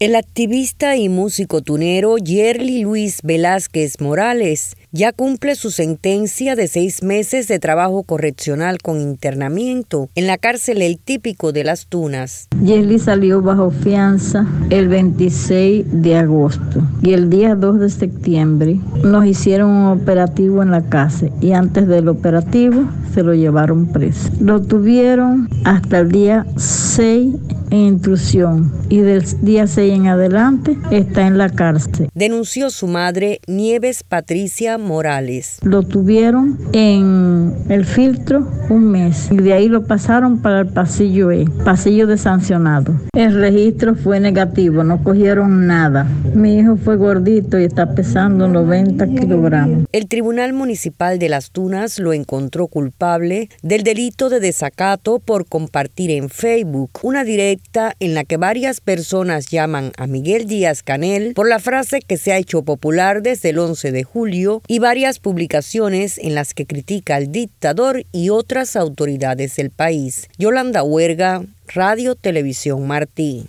El activista y músico tunero Yerli Luis Velázquez Morales ya cumple su sentencia de 6 meses de trabajo correccional con internamiento en la cárcel El Típico de Las Tunas. Yerli salió bajo fianza el 26 de agosto y el día 2 de septiembre nos hicieron un operativo en la cárcel y antes del operativo se lo llevaron preso. Lo tuvieron hasta el día 6 en intrusión y del día 6 en adelante está en la cárcel. Denunció su madre Nieves Patricia Morales. Lo tuvieron en el filtro un mes y de ahí lo pasaron para el pasillo E, pasillo de sancionado. El registro fue negativo, no cogieron nada. Mi hijo fue gordito y está pesando 90 kilogramos. El Tribunal Municipal de Las Tunas lo encontró culpable del delito de desacato por compartir en Facebook una directa en la que varias personas llaman a Miguel Díaz-Canel por la frase que se ha hecho popular desde el 11 de julio y varias publicaciones en las que critica al dictador y otras autoridades del país. Yolanda Huerga, Radio Televisión Martí.